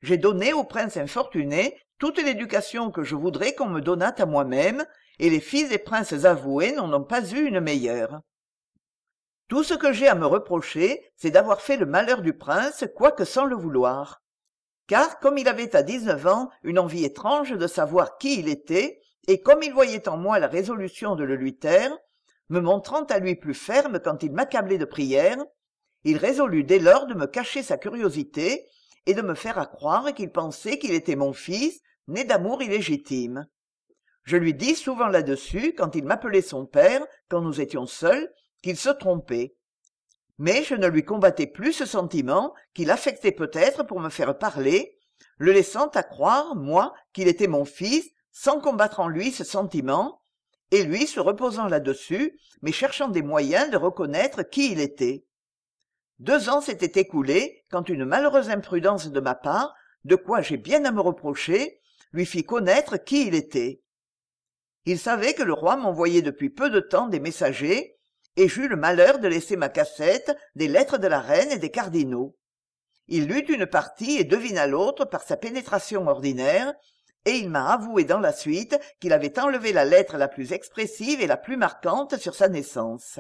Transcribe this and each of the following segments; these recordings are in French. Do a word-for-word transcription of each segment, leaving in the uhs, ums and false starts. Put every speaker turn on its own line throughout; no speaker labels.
J'ai donné au prince infortuné toute l'éducation que je voudrais qu'on me donnât à moi-même, et les fils des princes avoués n'en ont pas eu une meilleure. Tout ce que j'ai à me reprocher, c'est d'avoir fait le malheur du prince, quoique sans le vouloir. Car, comme il avait à dix-neuf ans une envie étrange de savoir qui il était, et comme il voyait en moi la résolution de le lui taire, me montrant à lui plus ferme quand il m'accablait de prières, il résolut dès lors de me cacher sa curiosité et de me faire accroire qu'il pensait qu'il était mon fils, né d'amour illégitime. Je lui dis souvent là-dessus, quand il m'appelait son père, quand nous étions seuls, qu'il se trompait. Mais je ne lui combattais plus ce sentiment qu'il affectait peut-être pour me faire parler, le laissant à croire, moi, qu'il était mon fils, sans combattre en lui ce sentiment, et lui se reposant là-dessus, mais cherchant des moyens de reconnaître qui il était. Deux ans s'étaient écoulés quand une malheureuse imprudence de ma part, de quoi j'ai bien à me reprocher, lui fit connaître qui il était. Il savait que le roi m'envoyait depuis peu de temps des messagers, et j'eus le malheur de laisser ma cassette des lettres de la reine et des cardinaux. Il lut une partie et devina l'autre par sa pénétration ordinaire, et il m'a avoué dans la suite qu'il avait enlevé la lettre la plus expressive et la plus marquante sur sa naissance.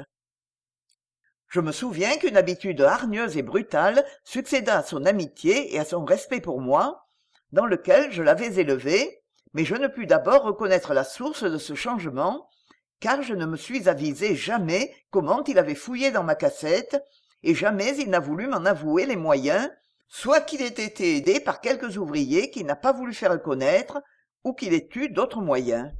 Je me souviens qu'une habitude hargneuse et brutale succéda à son amitié et à son respect pour moi, dans lequel je l'avais élevé, mais je ne pus d'abord reconnaître la source de ce changement, car je ne me suis avisé jamais comment il avait fouillé dans ma cassette, et jamais il n'a voulu m'en avouer les moyens, soit qu'il ait été aidé par quelques ouvriers qu'il n'a pas voulu faire connaître, ou qu'il ait eu d'autres moyens.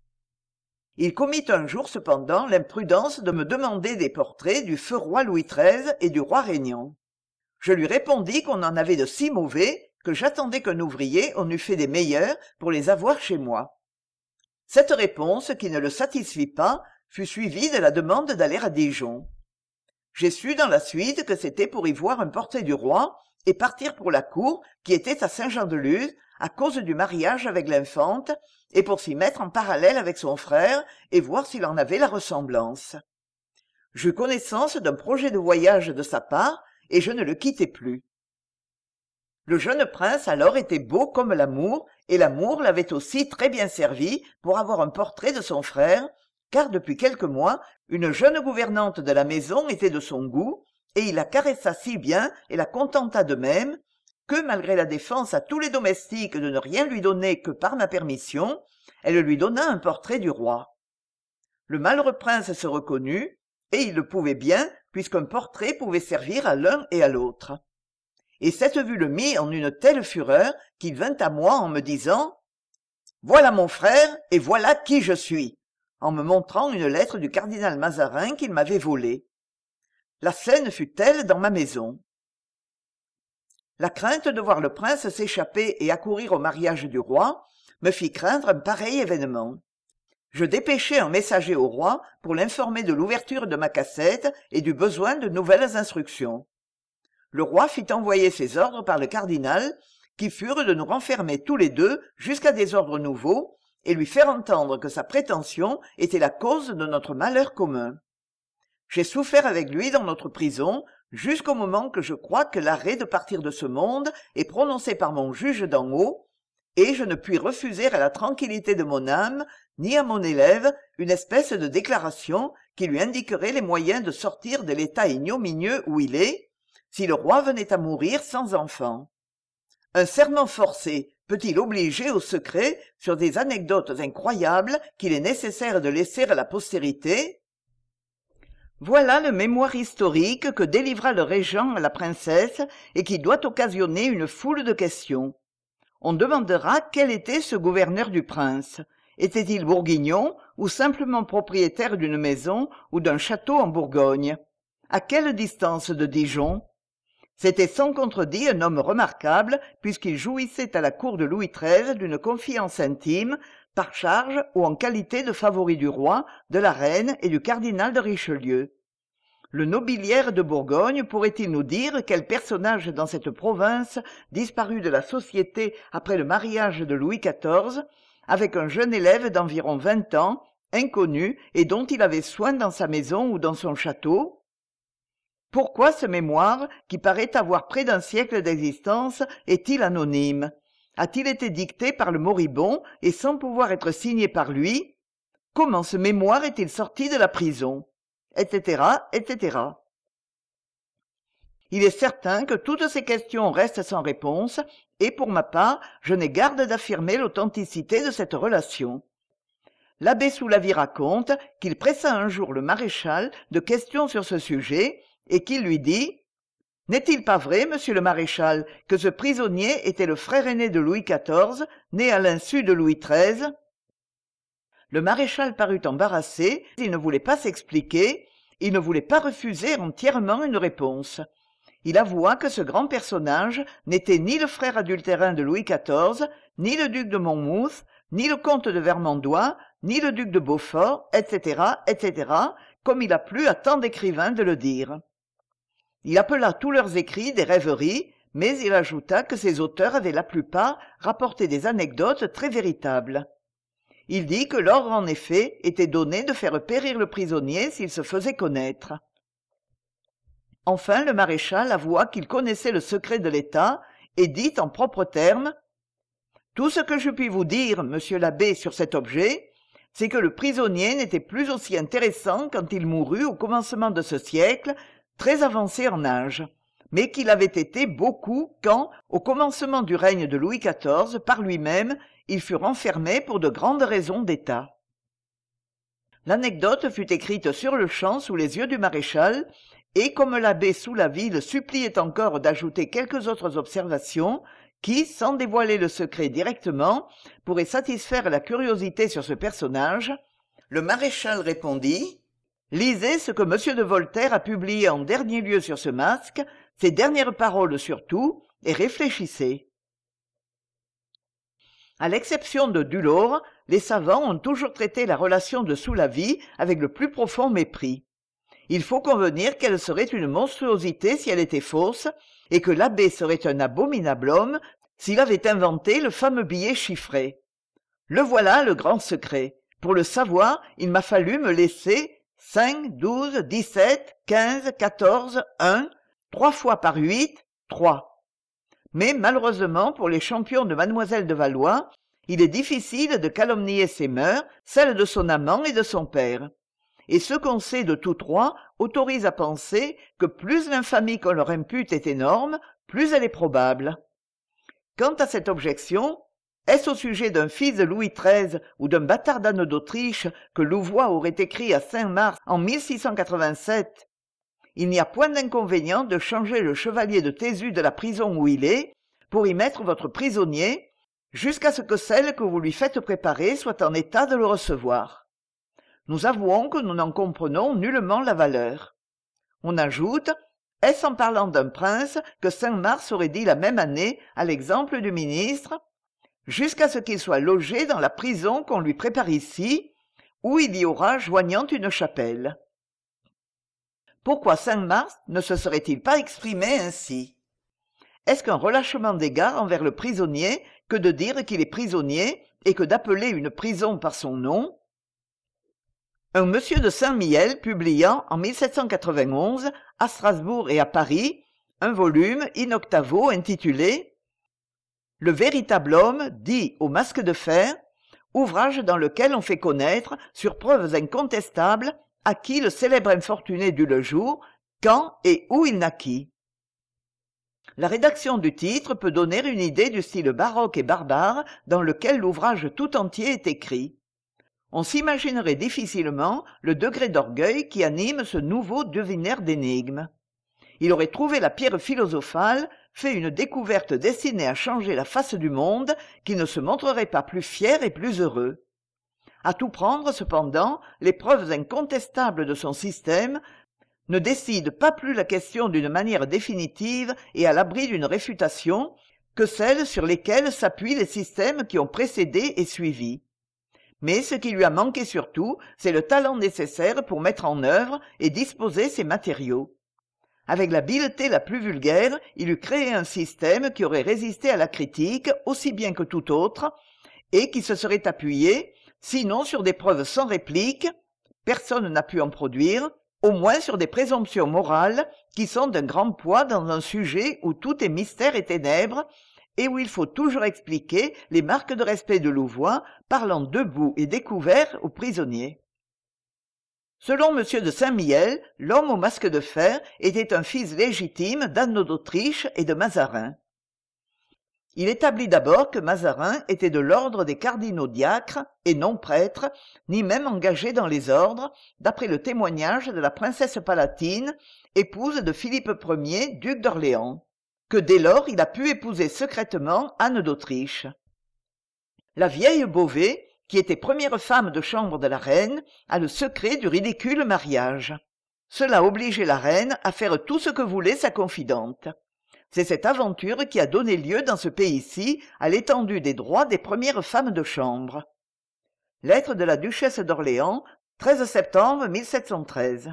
Il commit un jour cependant l'imprudence de me demander des portraits du feu roi Louis treize et du roi régnant. Je lui répondis qu'on en avait de si mauvais que j'attendais qu'un ouvrier en eût fait des meilleurs pour les avoir chez moi. Cette réponse, qui ne le satisfit pas, fut suivie de la demande d'aller à Dijon. J'ai su dans la suite que c'était pour y voir un portrait du roi et partir pour la cour qui était à Saint-Jean-de-Luz à cause du mariage avec l'infante et pour s'y mettre en parallèle avec son frère et voir s'il en avait la ressemblance. J'eus connaissance d'un projet de voyage de sa part et je ne le quittai plus. Le jeune prince alors était beau comme l'amour, et l'amour l'avait aussi très bien servi pour avoir un portrait de son frère, car depuis quelques mois, une jeune gouvernante de la maison était de son goût, et il la caressa si bien et la contenta de même, que malgré la défense à tous les domestiques de ne rien lui donner que par ma permission, elle lui donna un portrait du roi. Le malheureux prince se reconnut, et il le pouvait bien, puisqu'un portrait pouvait servir à l'un et à l'autre. Et cette vue le mit en une telle fureur qu'il vint à moi en me disant « Voilà mon frère, et voilà qui je suis !» en me montrant une lettre du cardinal Mazarin qu'il m'avait volée. La scène fut telle dans ma maison. La crainte de voir le prince s'échapper et accourir au mariage du roi me fit craindre un pareil événement. Je dépêchai un messager au roi pour l'informer de l'ouverture de ma cassette et du besoin de nouvelles instructions. Le roi fit envoyer ses ordres par le cardinal, qui furent de nous renfermer tous les deux jusqu'à des ordres nouveaux, et lui faire entendre que sa prétention était la cause de notre malheur commun. J'ai souffert avec lui dans notre prison, jusqu'au moment que je crois que l'arrêt de partir de ce monde est prononcé par mon juge d'en haut, et je ne puis refuser à la tranquillité de mon âme, ni à mon élève, une espèce de déclaration qui lui indiquerait les moyens de sortir de l'état ignominieux où il est, si le roi venait à mourir sans enfant. Un serment forcé peut-il obliger au secret sur des anecdotes incroyables qu'il est nécessaire de laisser à la postérité? Voilà le mémoire historique que délivra le régent à la princesse et qui doit occasionner une foule de questions. On demandera quel était ce gouverneur du prince. Était-il bourguignon ou simplement propriétaire d'une maison ou d'un château en Bourgogne? À quelle distance de Dijon? C'était sans contredit un homme remarquable, puisqu'il jouissait à la cour de Louis treize d'une confiance intime, par charge ou en qualité de favori du roi, de la reine et du cardinal de Richelieu. Le nobiliaire de Bourgogne pourrait-il nous dire quel personnage dans cette province, disparu de la société après le mariage de Louis quatorze, avec un jeune élève d'environ vingt ans, inconnu et dont il avait soin dans sa maison ou dans son château? Pourquoi ce mémoire, qui paraît avoir près d'un siècle d'existence, est-il anonyme? A-t-il été dicté par le moribond et sans pouvoir être signé par lui? Comment ce mémoire est-il sorti de la prison? Etc., et cetera. Il est certain que toutes ces questions restent sans réponse, et pour ma part, je n'ai garde d'affirmer l'authenticité de cette relation. L'abbé Soulavie raconte qu'il pressa un jour le maréchal de questions sur ce sujet, et qu'il lui dit « N'est-il pas vrai, monsieur le maréchal, que ce prisonnier était le frère aîné de Louis quatorze, né à l'insu de Louis treize ?» Le maréchal parut embarrassé, il ne voulait pas s'expliquer, il ne voulait pas refuser entièrement une réponse. Il avoua que ce grand personnage n'était ni le frère adultérin de Louis quatorze, ni le duc de Monmouth, ni le comte de Vermandois, ni le duc de Beaufort, et cetera, et cetera, comme il a plu à tant d'écrivains de le dire. Il appela tous leurs écrits des rêveries, mais il ajouta que ces auteurs avaient la plupart rapporté des anecdotes très véritables. Il dit que l'ordre en effet était donné de faire périr le prisonnier s'il se faisait connaître. Enfin le maréchal avoua qu'il connaissait le secret de l'État et dit en propres termes « Tout ce que je puis vous dire, monsieur l'abbé, sur cet objet, c'est que le prisonnier n'était plus aussi intéressant quand il mourut au commencement de ce siècle, très avancé en âge, mais qu'il avait été beaucoup quand, au commencement du règne de Louis quatorze, par lui-même, il fut renfermé pour de grandes raisons d'État. » L'anecdote fut écrite sur-le-champ sous les yeux du maréchal, et comme l'abbé Soulavie le suppliait encore d'ajouter quelques autres observations, qui, sans dévoiler le secret directement, pourraient satisfaire la curiosité sur ce personnage, le maréchal répondit « Lisez ce que M. de Voltaire a publié en dernier lieu sur ce masque, ses dernières paroles surtout, et réfléchissez. » À l'exception de Dulord, les savants ont toujours traité la relation de Soulavie avec le plus profond mépris. Il faut convenir qu'elle serait une monstruosité si elle était fausse, et que l'abbé serait un abominable homme s'il avait inventé le fameux billet chiffré. Le voilà le grand secret. Pour le savoir, il m'a fallu me laisser cinq, douze, dix-sept, quinze, quatorze, un, trois fois par huit, trois. Mais malheureusement pour les champions de mademoiselle de Valois, il est difficile de calomnier ses mœurs, celles de son amant et de son père. Et ce qu'on sait de tous trois autorise à penser que plus l'infamie qu'on leur impute est énorme, plus elle est probable. Quant à cette objection, est-ce au sujet d'un fils de Louis treize ou d'un bâtard d'Anne d'Autriche que Louvois aurait écrit à Saint-Mars en mille six cent quatre-vingt-sept ? Il n'y a point d'inconvénient de changer le chevalier de Thésu de la prison où il est, pour y mettre votre prisonnier, jusqu'à ce que celle que vous lui faites préparer soit en état de le recevoir. Nous avouons que nous n'en comprenons nullement la valeur. On ajoute, est-ce en parlant d'un prince que Saint-Mars aurait dit la même année, à l'exemple du ministre, jusqu'à ce qu'il soit logé dans la prison qu'on lui prépare ici, où il y aura joignant une chapelle. Pourquoi Saint-Mars ne se serait-il pas exprimé ainsi? Est-ce qu'un relâchement d'égard envers le prisonnier que de dire qu'il est prisonnier et que d'appeler une prison par son nom? Un monsieur de Saint-Mihiel publia en mille sept cent quatre-vingt-onze, à Strasbourg et à Paris, un volume in octavo intitulé « Le véritable homme dit au masque de fer », ouvrage dans lequel on fait connaître, sur preuves incontestables, à qui le célèbre infortuné dut le jour, quand et où il naquit. La rédaction du titre peut donner une idée du style baroque et barbare dans lequel l'ouvrage tout entier est écrit. On s'imaginerait difficilement le degré d'orgueil qui anime ce nouveau devineur d'énigmes. Il aurait trouvé la pierre philosophale, fait une découverte destinée à changer la face du monde, qui ne se montrerait pas plus fier et plus heureux. À tout prendre, cependant, les preuves incontestables de son système ne décident pas plus la question d'une manière définitive et à l'abri d'une réfutation que celles sur lesquelles s'appuient les systèmes qui ont précédé et suivi. Mais ce qui lui a manqué surtout, c'est le talent nécessaire pour mettre en œuvre et disposer ces matériaux. Avec l'habileté la plus vulgaire, il eût créé un système qui aurait résisté à la critique aussi bien que tout autre, et qui se serait appuyé, sinon sur des preuves sans réplique, personne n'a pu en produire, au moins sur des présomptions morales qui sont d'un grand poids dans un sujet où tout est mystère et ténèbres, et où il faut toujours expliquer les marques de respect de Louvois, parlant debout et découvert aux prisonniers. Selon M. de Saint-Mihiel, l'homme au masque de fer était un fils légitime d'Anne d'Autriche et de Mazarin. Il établit d'abord que Mazarin était de l'ordre des cardinaux diacres et non prêtre, ni même engagé dans les ordres, d'après le témoignage de la princesse palatine, épouse de Philippe Ier, duc d'Orléans, que dès lors il a pu épouser secrètement Anne d'Autriche. La vieille Beauvais, qui était première femme de chambre de la reine, a le secret du ridicule mariage. Cela obligeait la reine à faire tout ce que voulait sa confidente. C'est cette aventure qui a donné lieu dans ce pays-ci à l'étendue des droits des premières femmes de chambre. Lettre de la duchesse d'Orléans, treize septembre mille sept cent treize.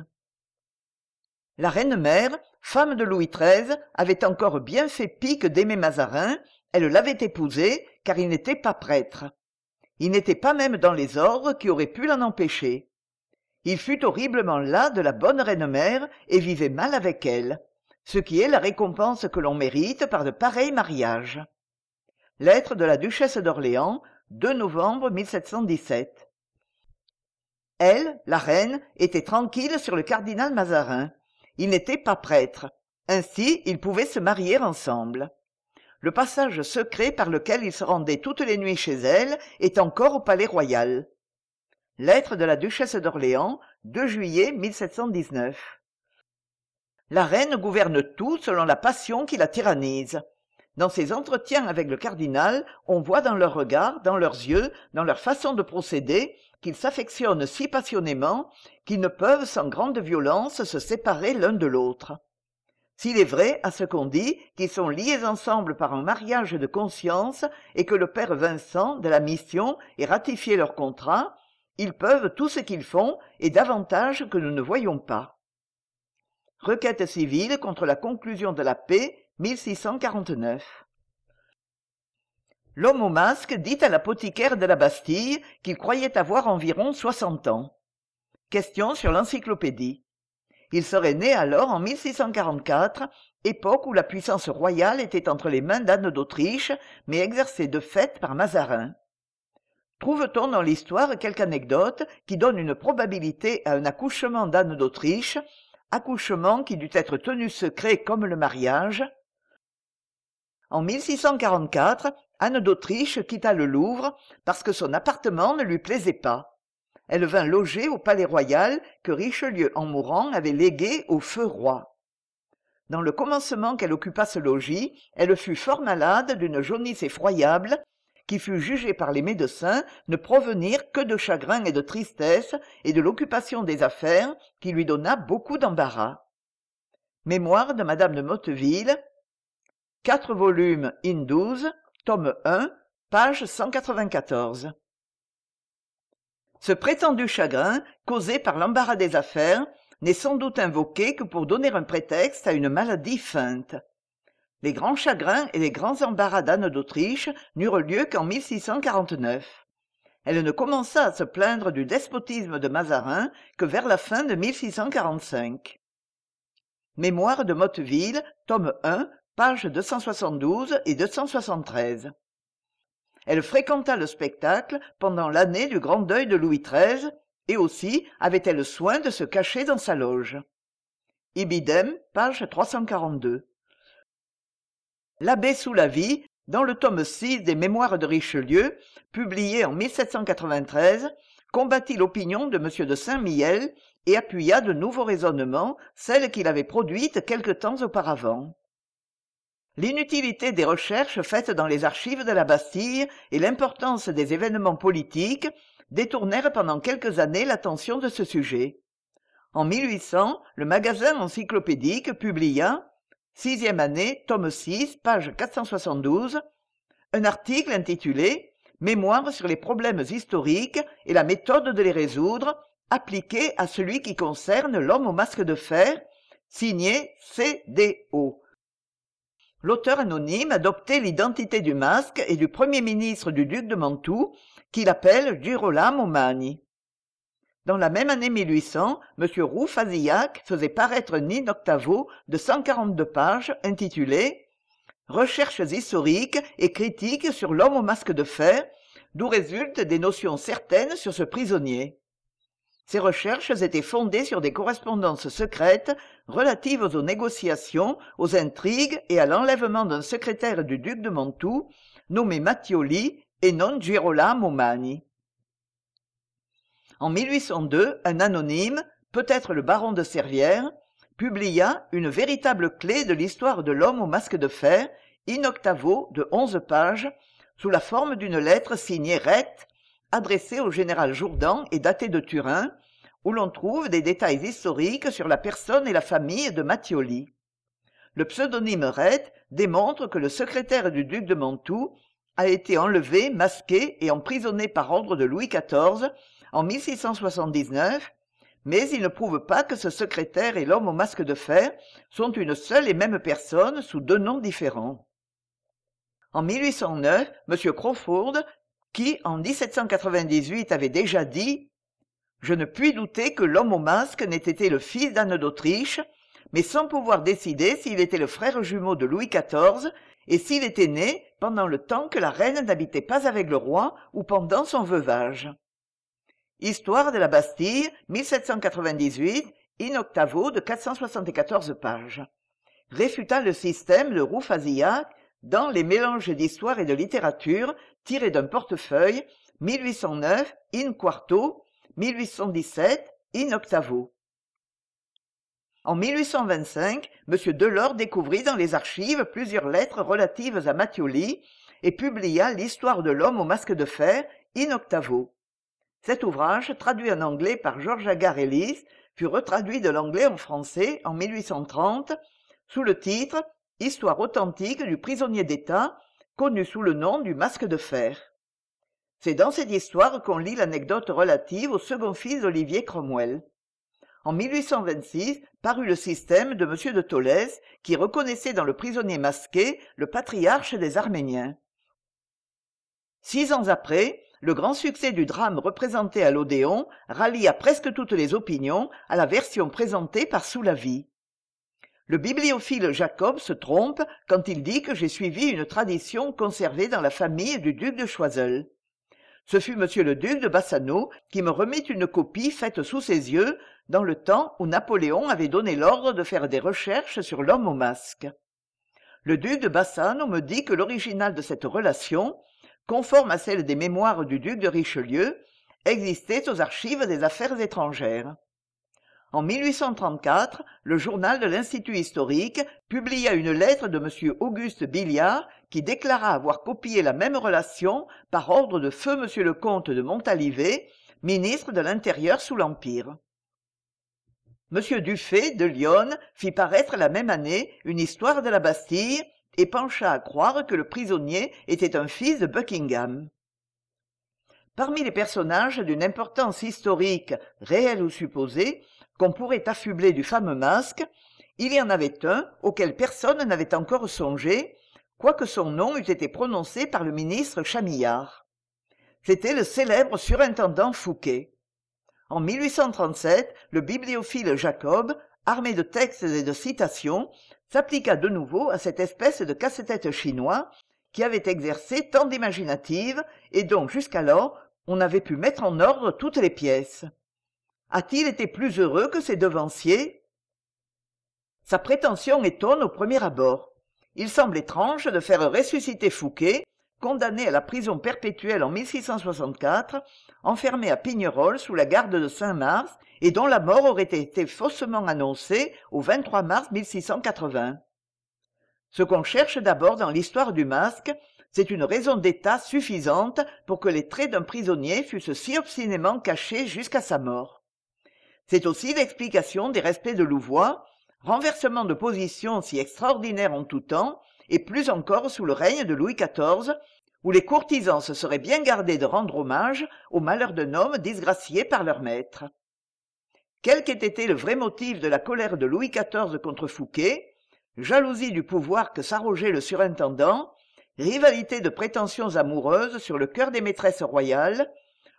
La reine-mère, femme de Louis treize, avait encore bien fait pique d'aimer Mazarin, elle l'avait épousé car il n'était pas prêtre. Il n'était pas même dans les ordres qui auraient pu l'en empêcher. Il fut horriblement las de la bonne reine-mère et vivait mal avec elle, ce qui est la récompense que l'on mérite par de pareils mariages. Lettre de la duchesse d'Orléans, deux novembre mille sept cent dix-sept. Elle, la reine, était tranquille sur le cardinal Mazarin. Il n'était pas prêtre. Ainsi, ils pouvaient se marier ensemble. Le passage secret par lequel il se rendait toutes les nuits chez elle est encore au Palais Royal. Lettre de la duchesse d'Orléans, deux juillet mille sept cent dix-neuf. La reine gouverne tout selon la passion qui la tyrannise. Dans ses entretiens avec le cardinal, on voit dans leurs regards, dans leurs yeux, dans leur façon de procéder, qu'ils s'affectionnent si passionnément qu'ils ne peuvent sans grande violence se séparer l'un de l'autre. S'il est vrai, à ce qu'on dit, qu'ils sont liés ensemble par un mariage de conscience et que le père Vincent, de la mission, ait ratifié leur contrat, ils peuvent tout ce qu'ils font et davantage que nous ne voyons pas. Requête civile contre la conclusion de la paix, mille six cent quarante-neuf. L'homme au masque dit à l'apothicaire de la Bastille qu'il croyait avoir environ soixante ans. Question sur l'encyclopédie. Il serait né alors en mille six cent quarante-quatre, époque où la puissance royale était entre les mains d'Anne d'Autriche, mais exercée de fait par Mazarin. Trouve-t-on dans l'histoire quelque anecdote qui donne une probabilité à un accouchement d'Anne d'Autriche, accouchement qui dut être tenu secret comme le mariage? En mille six cent quarante-quatre, Anne d'Autriche quitta le Louvre parce que son appartement ne lui plaisait pas. Elle vint loger au Palais Royal que Richelieu, en mourant, avait légué au feu roi. Dans le commencement qu'elle occupa ce logis, elle fut fort malade d'une jaunisse effroyable, qui fut jugée par les médecins ne provenir que de chagrin et de tristesse et de l'occupation des affaires qui lui donna beaucoup d'embarras. Mémoire de Madame de Motteville, quatre volumes in douze, tome un, page cent quatre-vingt-quatorze. Ce prétendu chagrin, causé par l'embarras des affaires, n'est sans doute invoqué que pour donner un prétexte à une maladie feinte. Les grands chagrins et les grands embarras d'Anne d'Autriche n'eurent lieu qu'en mille six cent quarante-neuf. Elle ne commença à se plaindre du despotisme de Mazarin que vers la fin de mille six cent quarante-cinq. Mémoire de Motteville, tome un, pages deux cent soixante-douze et deux cent soixante-treize. Elle fréquenta le spectacle pendant l'année du grand deuil de Louis treize, et aussi avait-elle soin de se cacher dans sa loge. Ibidem, page trois cent quarante-deux. L'abbé Soulavie, dans le tome six des Mémoires de Richelieu, publié en mille sept cent quatre-vingt-treize, combattit l'opinion de M. de Saint-Mihiel et appuya de nouveaux raisonnements, celles qu'il avait produites quelque temps auparavant. L'inutilité des recherches faites dans les archives de la Bastille et l'importance des événements politiques détournèrent pendant quelques années l'attention de ce sujet. En mille huit cents, le magasin encyclopédique publia, sixième année, tome six, page quatre cent soixante-douze, un article intitulé « Mémoire sur les problèmes historiques et la méthode de les résoudre, appliquée à celui qui concerne l'homme au masque de fer », signé C D O. L'auteur anonyme adoptait l'identité du masque et du premier ministre du duc de Mantoue, qu'il appelle Girolamo Magni. Dans la même année mille huit cents, M. Roux Fazillac faisait paraître un in-octavo de cent quarante-deux pages intitulé « Recherches historiques et critiques sur l'homme au masque de fer », d'où résultent des notions certaines sur ce prisonnier. Ces recherches étaient fondées sur des correspondances secrètes relatives aux négociations, aux intrigues et à l'enlèvement d'un secrétaire du duc de Mantoue, nommé Mattioli et non Girolamo Magni. En mille huit cent deux, un anonyme, peut-être le baron de Servières, publia une véritable clé de l'histoire de l'homme au masque de fer, in-octavo de onze pages, sous la forme d'une lettre signée Reth, adressée au général Jourdan et datée de Turin, où l'on trouve des détails historiques sur la personne et la famille de Mattioli. Le pseudonyme Reth démontre que le secrétaire du duc de Mantoue a été enlevé, masqué et emprisonné par ordre de Louis quatorze en mille six cent soixante-dix-neuf, mais il ne prouve pas que ce secrétaire et l'homme au masque de fer sont une seule et même personne sous deux noms différents. En mille huit cent neuf, M. Crawford, qui en dix-sept cent quatre-vingt-dix-huit avait déjà dit « Je ne puis douter que l'homme au masque n'ait été le fils d'Anne d'Autriche, mais sans pouvoir décider s'il était le frère jumeau de Louis quatorze et s'il était né pendant le temps que la reine n'habitait pas avec le roi ou pendant son veuvage. » Histoire de la Bastille, mille sept cent quatre-vingt-dix-huit, in-octavo de quatre cent soixante-quatorze pages. Réfuta le système de Roux Fazillac dans Les mélanges d'histoire et de littérature tirés d'un portefeuille, mille huit cent neuf, in-quarto, mille huit cent dix-sept, in-octavo. En mille huit cent vingt-cinq, M. Delors découvrit dans les archives plusieurs lettres relatives à Mattioli et publia l'histoire de l'homme au masque de fer, in-octavo. Cet ouvrage, traduit en anglais par George Agar Ellis, fut retraduit de l'anglais en français en mille huit cent trente, sous le titre « Histoire authentique du prisonnier d'État », connu sous le nom du masque de fer. C'est dans cette histoire qu'on lit l'anecdote relative au second fils d'Olivier Cromwell. En mille huit cent vingt-six parut le système de M. de Tholès, qui reconnaissait dans le prisonnier masqué le patriarche des Arméniens. Six ans après, le grand succès du drame représenté à l'Odéon rallia presque toutes les opinions à la version présentée par Soulavie. Le bibliophile Jacob se trompe quand il dit que j'ai suivi une tradition conservée dans la famille du duc de Choiseul. Ce fut monsieur le duc de Bassano qui me remit une copie faite sous ses yeux dans le temps où Napoléon avait donné l'ordre de faire des recherches sur l'homme au masque. Le duc de Bassano me dit que l'original de cette relation, conforme à celle des mémoires du duc de Richelieu, existait aux archives des affaires étrangères. En mille huit cent trente-quatre, le journal de l'Institut historique publia une lettre de M. Auguste Billiard qui déclara avoir copié la même relation par ordre de feu M. le comte de Montalivet, ministre de l'Intérieur sous l'Empire. M. Dufay de Lyon fit paraître la même année une histoire de la Bastille et pencha à croire que le prisonnier était un fils de Buckingham. Parmi les personnages d'une importance historique, réelle ou supposée, qu'on pourrait affubler du fameux masque, il y en avait un auquel personne n'avait encore songé, quoique son nom eût été prononcé par le ministre Chamillard. C'était le célèbre surintendant Fouquet. En mille huit cent trente-sept, le bibliophile Jacob, armé de textes et de citations, s'appliqua de nouveau à cette espèce de casse-tête chinois qui avait exercé tant d'imaginative et dont jusqu'alors on avait pu mettre en ordre toutes les pièces. A-t-il été plus heureux que ses devanciers? Sa prétention étonne au premier abord. Il semble étrange de faire ressusciter Fouquet, condamné à la prison perpétuelle en mille six cent soixante-quatre, enfermé à Pignerol sous la garde de Saint-Mars et dont la mort aurait été faussement annoncée au vingt-trois mars mille six cent quatre-vingts. Ce qu'on cherche d'abord dans l'histoire du masque, c'est une raison d'état suffisante pour que les traits d'un prisonnier fussent si obstinément cachés jusqu'à sa mort. C'est aussi l'explication des respects de Louvois, renversement de position si extraordinaire en tout temps, et plus encore sous le règne de Louis quatorze, où les courtisans se seraient bien gardés de rendre hommage au malheur d'un homme disgracié par leur maître. Quel qu'ait été le vrai motif de la colère de Louis quatorze contre Fouquet, jalousie du pouvoir que s'arrogeait le surintendant, rivalité de prétentions amoureuses sur le cœur des maîtresses royales,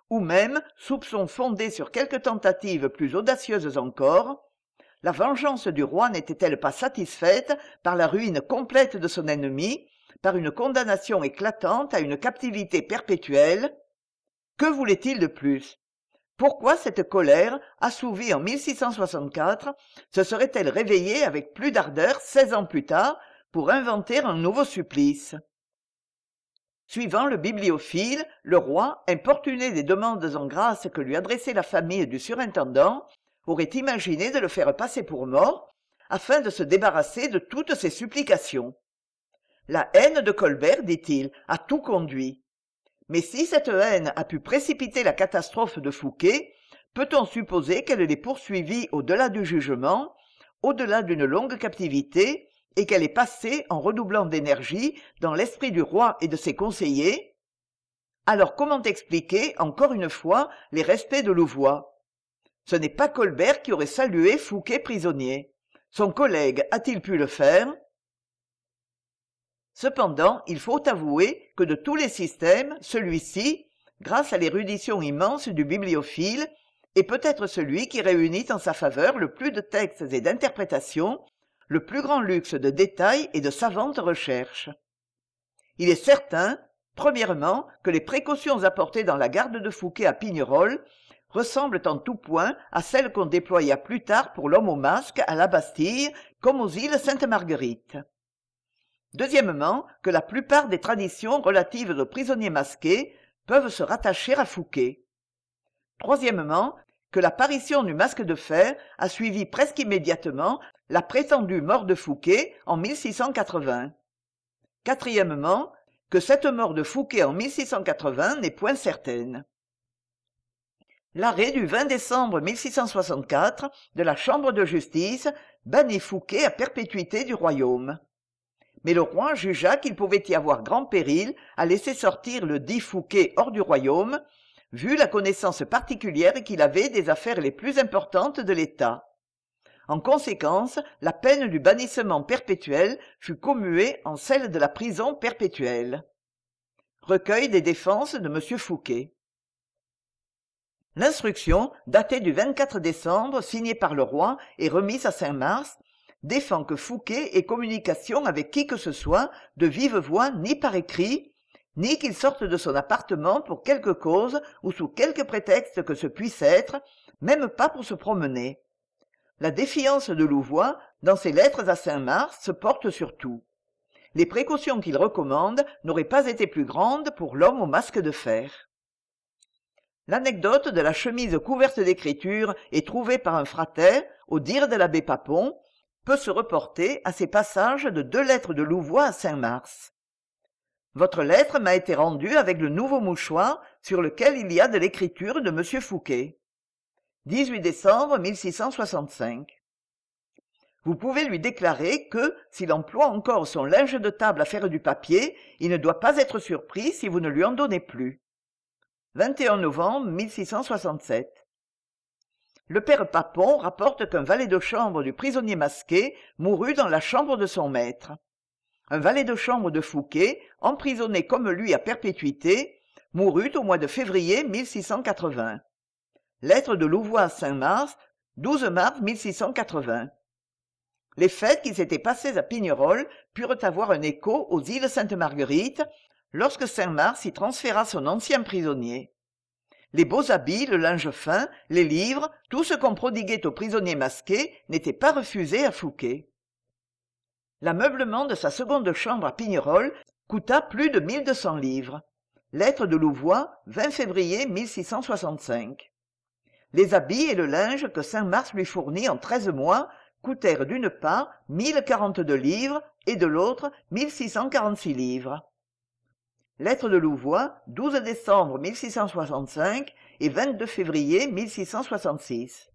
ou même soupçons fondés sur quelque tentative plus audacieuse encore, la vengeance du roi n'était-elle pas satisfaite par la ruine complète de son ennemi, par une condamnation éclatante à une captivité perpétuelle? Que voulait-il de plus? Pourquoi cette colère, assouvie en mille six cent soixante-quatre, se serait-elle réveillée avec plus d'ardeur seize ans plus tard pour inventer un nouveau supplice? Suivant le bibliophile, le roi, importuné des demandes en grâce que lui adressait la famille du surintendant, aurait imaginé de le faire passer pour mort, afin de se débarrasser de toutes ses supplications. La haine de Colbert, dit-il, a tout conduit. Mais si cette haine a pu précipiter la catastrophe de Fouqué, peut-on supposer qu'elle l'ait poursuivi au-delà du jugement, au-delà d'une longue captivité, et qu'elle est passée en redoublant d'énergie dans l'esprit du roi et de ses conseillers? Alors comment expliquer, encore une fois, les respects de Louvois? Ce n'est pas Colbert qui aurait salué Fouqué prisonnier. Son collègue a-t-il pu le faire? Cependant, il faut avouer que de tous les systèmes, celui-ci, grâce à l'érudition immense du bibliophile, est peut-être celui qui réunit en sa faveur le plus de textes et d'interprétations, le plus grand luxe de détails et de savantes recherches. Il est certain, premièrement, que les précautions apportées dans la garde de Fouqué à Pignerol ressemblent en tout point à celles qu'on déploya plus tard pour l'homme au masque à la Bastille comme aux îles Sainte-Marguerite. Deuxièmement, que la plupart des traditions relatives aux prisonniers masqués peuvent se rattacher à Fouqué. Troisièmement, que l'apparition du masque de fer a suivi presque immédiatement la prétendue mort de Fouqué en mille six cent quatre-vingts. Quatrièmement, que cette mort de Fouqué en mille six cent quatre-vingts n'est point certaine. L'arrêt du vingt décembre mille six cent soixante-quatre de la Chambre de justice bannit Fouqué à perpétuité du royaume. Mais le roi jugea qu'il pouvait y avoir grand péril à laisser sortir le dit Fouqué hors du royaume, vu la connaissance particulière qu'il avait des affaires les plus importantes de l'État. En conséquence, la peine du bannissement perpétuel fut commuée en celle de la prison perpétuelle. Recueil des défenses de M. Fouqué. L'instruction, datée du vingt-quatre décembre, signée par le roi et remise à Saint-Mars, défend que Fouqué ait communication avec qui que ce soit de vive voix ni par écrit, ni qu'il sorte de son appartement pour quelque cause ou sous quelque prétexte que ce puisse être, même pas pour se promener. La défiance de Louvois, dans ses lettres à Saint-Mars, se porte sur tout. Les précautions qu'il recommande n'auraient pas été plus grandes pour l'homme au masque de fer. L'anecdote de la chemise couverte d'écriture et trouvée par un frater, au dire de l'abbé Papon, peut se reporter à ces passages de deux lettres de Louvois à Saint-Mars. Votre lettre m'a été rendue avec le nouveau mouchoir sur lequel il y a de l'écriture de M. Fouqué. dix-huit décembre mille six cent soixante-cinq. Vous pouvez lui déclarer que, s'il emploie encore son linge de table à faire du papier, il ne doit pas être surpris si vous ne lui en donnez plus. vingt et un novembre mille six cent soixante-sept. Le père Papon rapporte qu'un valet de chambre du prisonnier masqué mourut dans la chambre de son maître. Un valet de chambre de Fouqué, emprisonné comme lui à perpétuité, mourut au mois de février mille six cent quatre-vingts. Lettre de Louvois à Saint-Mars, douze mars mille six cent quatre-vingts. Les fêtes qui s'étaient passées à Pignerol purent avoir un écho aux îles Sainte-Marguerite, lorsque Saint-Mars y transféra son ancien prisonnier. Les beaux habits, le linge fin, les livres, tout ce qu'on prodiguait aux prisonniers masqués n'était pas refusé à Fouqué. L'ameublement de sa seconde chambre à Pignerol coûta plus de mille deux cents livres. Lettre de Louvois, vingt février mille six cent soixante-cinq. Les habits et le linge que Saint-Mars lui fournit en treize mois coûtèrent d'une part mille quarante-deux livres et de l'autre mille six cent quarante-six livres. Lettre de Louvois, douze décembre mille six cent soixante-cinq et vingt-deux février mille six cent soixante-six.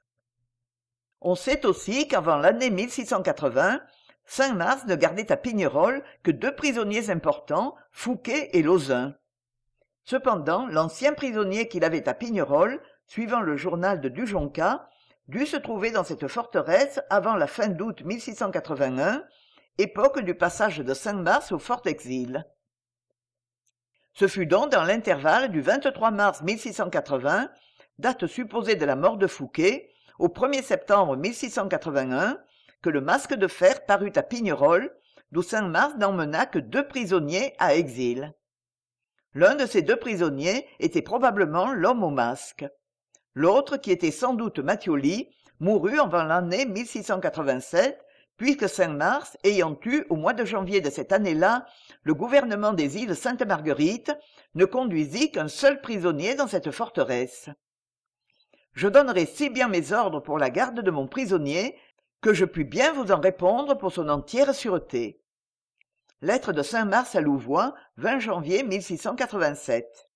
On sait aussi qu'avant l'année mille six cent quatre-vingts, Saint-Mars ne gardait à Pignerol que deux prisonniers importants, Fouqué et Lauzun. Cependant, l'ancien prisonnier qu'il avait à Pignerol, suivant le journal de Dujonca, dut se trouver dans cette forteresse avant la fin d'août mille six cent quatre-vingt-un, époque du passage de Saint-Mars au fort exil. Ce fut donc dans l'intervalle du vingt-trois mars mille six cent quatre-vingts, date supposée de la mort de Fouqué, au premier septembre mille six cent quatre-vingt-un, que le masque de fer parut à Pignerol, d'où Cinq-Mars n'emmena que deux prisonniers à exil. L'un de ces deux prisonniers était probablement l'homme au masque. L'autre, qui était sans doute Matthioli, mourut avant l'année mille six cent quatre-vingt-sept, puisque Cinq-Mars, ayant eu, au mois de janvier de cette année-là, le gouvernement des îles Sainte-Marguerite, ne conduisit qu'un seul prisonnier dans cette forteresse. Je donnerai si bien mes ordres pour la garde de mon prisonnier que je puis bien vous en répondre pour son entière sûreté. Lettre de Cinq-Mars à Louvois, vingt janvier mille six cent quatre-vingt-sept.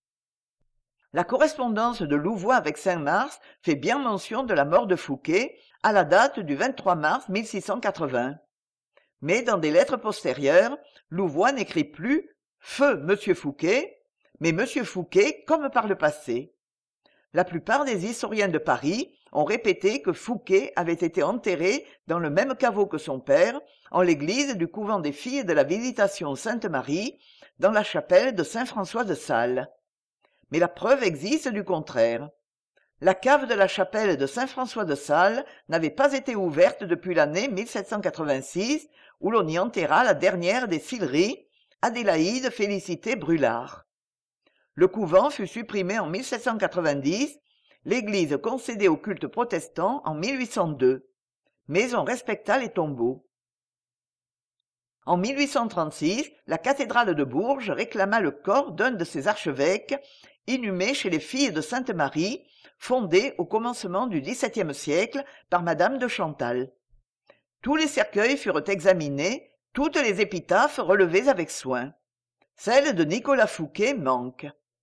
La correspondance de Louvois avec Cinq-Mars fait bien mention de la mort de Fouqué à la date du vingt-trois mars mille six cent quatre-vingts. Mais dans des lettres postérieures, Louvois n'écrit plus « Feu Monsieur Fouqué », mais « Monsieur Fouqué » comme par le passé. La plupart des historiens de Paris ont répété que Fouqué avait été enterré dans le même caveau que son père, en l'église du couvent des filles de la Visitation Sainte-Marie, dans la chapelle de Saint-François de Sales. Mais la preuve existe du contraire. La cave de la chapelle de Saint-François de Sales n'avait pas été ouverte depuis l'année mille sept cent quatre-vingt-six, où l'on y enterra la dernière des Sillery, Adélaïde Félicité Brulard. Le couvent fut supprimé en mille sept cent quatre-vingt-dix, l'église concédée au culte protestant en mille huit cent deux. Mais on respecta les tombeaux. En mille huit cent trente-six, la cathédrale de Bourges réclama le corps d'un de ses archevêques, inhumé chez les filles de Sainte-Marie, fondée au commencement du dix-septième siècle par Madame de Chantal. Tous les cercueils furent examinés, toutes les épitaphes relevées avec soin. Celle de Nicolas Fouqué manque.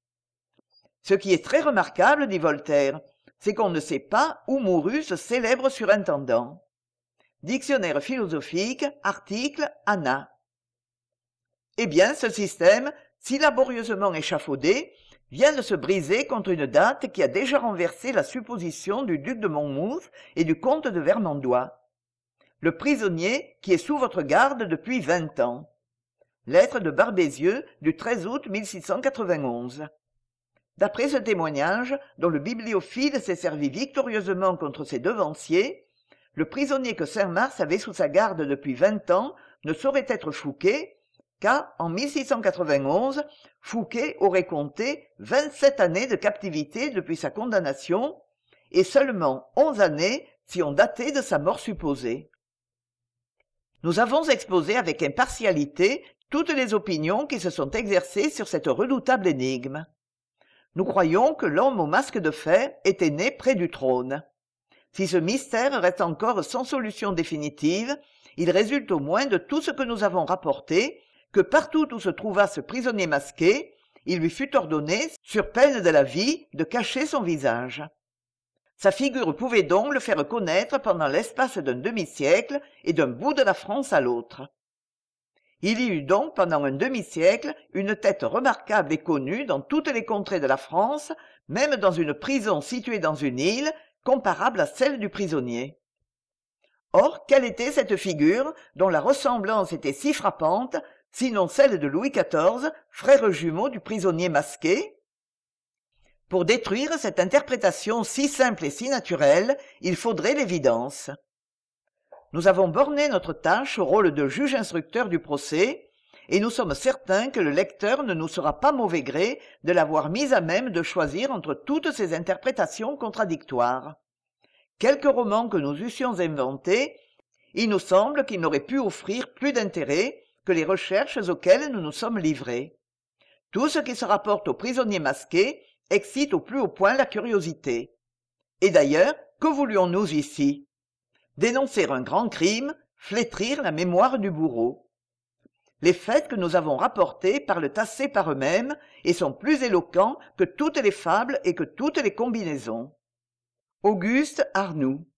Ce qui est très remarquable, dit Voltaire, c'est qu'on ne sait pas où mourut ce célèbre surintendant. Dictionnaire philosophique, article Anna. Eh bien, ce système, si laborieusement échafaudé, vient de se briser contre une date qui a déjà renversé la supposition du duc de Monmouth et du comte de Vermandois. Le prisonnier qui est sous votre garde depuis vingt ans. Lettre de Barbézieux du treize août mille six cent quatre-vingt-onze. D'après ce témoignage, dont le bibliophile s'est servi victorieusement contre ses devanciers, le prisonnier que Cinq-Mars avait sous sa garde depuis vingt ans ne saurait être Fouqué, car, en mille six cent quatre-vingt-onze, Fouqué aurait compté vingt-sept années de captivité depuis sa condamnation, et seulement onze années si on datait de sa mort supposée. Nous avons exposé avec impartialité toutes les opinions qui se sont exercées sur cette redoutable énigme. Nous croyons que l'homme au masque de fer était né près du trône. Si ce mystère reste encore sans solution définitive, il résulte au moins de tout ce que nous avons rapporté, que partout où se trouva ce prisonnier masqué, il lui fut ordonné, sur peine de la vie, de cacher son visage. Sa figure pouvait donc le faire connaître pendant l'espace d'un demi-siècle et d'un bout de la France à l'autre. Il y eut donc pendant un demi-siècle une tête remarquable et connue dans toutes les contrées de la France, même dans une prison située dans une île, comparable à celle du prisonnier. Or, quelle était cette figure dont la ressemblance était si frappante, sinon celle de Louis quatorze, frère jumeau du prisonnier masqué? Pour détruire cette interprétation si simple et si naturelle, il faudrait l'évidence. Nous avons borné notre tâche au rôle de juge instructeur du procès, et nous sommes certains que le lecteur ne nous sera pas mauvais gré de l'avoir mis à même de choisir entre toutes ces interprétations contradictoires. Quelque roman que nous eussions inventé, il nous semble qu'il n'aurait pu offrir plus d'intérêt que les recherches auxquelles nous nous sommes livrés. Tout ce qui se rapporte au prisonnier masqué excite au plus haut point la curiosité. Et d'ailleurs, que voulions-nous ici? Dénoncer un grand crime, flétrir la mémoire du bourreau. Les faits que nous avons rapportés parlent assez par eux-mêmes et sont plus éloquents que toutes les fables et que toutes les combinaisons. Auguste Arnoux.